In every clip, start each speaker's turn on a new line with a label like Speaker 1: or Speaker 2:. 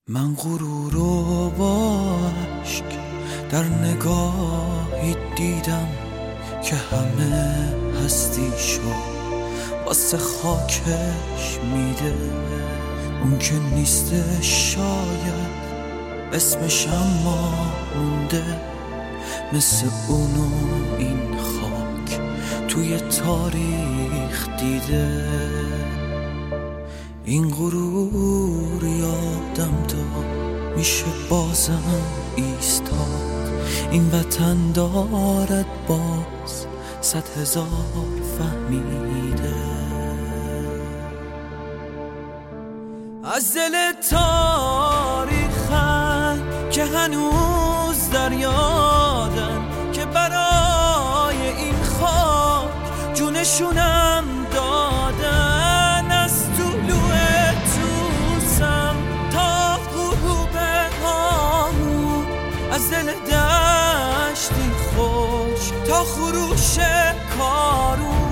Speaker 1: من غرور و با عشق در نگاهی دیدم که همه هستیشو واسه خاکش میده. اون که نیسته شاید اسمش اما مونده، مثل اونو این خاک توی تاریخ دیده. این غرور یادم داد میشه بازم ایستاد، این وطن دارد باز 100,000 فهمیده. از دل تاریخن که هنوز در یادن، که برای این خاک جونشونم دادن. از طلوع توسم تا غروب هامون، از دل دشتی خوش تا خروش کارون.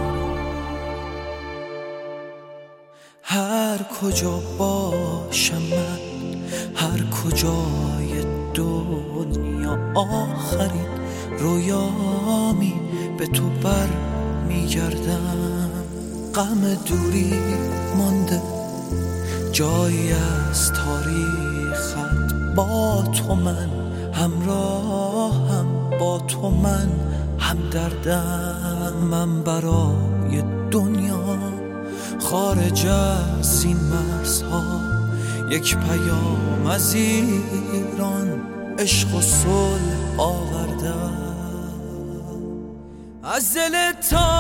Speaker 1: هر کجا باشم من، هر کجای دنیا، آخرین رویامی به تو بر میگردم. غم دوری مانده جایی از تاریخت، با تو من همراهم، با تو من همدردم. من برای دنیا خارج از این مرزها یک پیام از ایران، عشق و صلح آوردم. از دل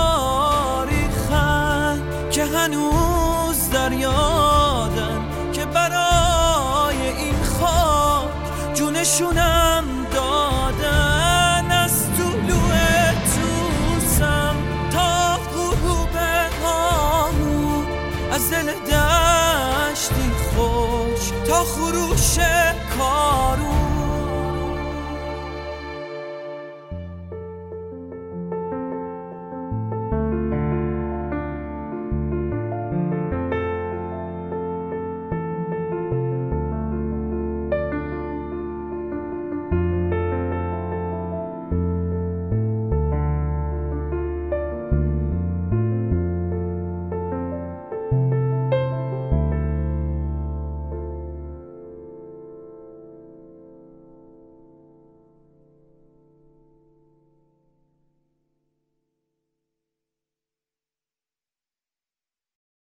Speaker 1: تاریخن که هنوز در یادن، که برای این خاک جونشونم دادن. از طلوع توسم تا غروب هامون، از دل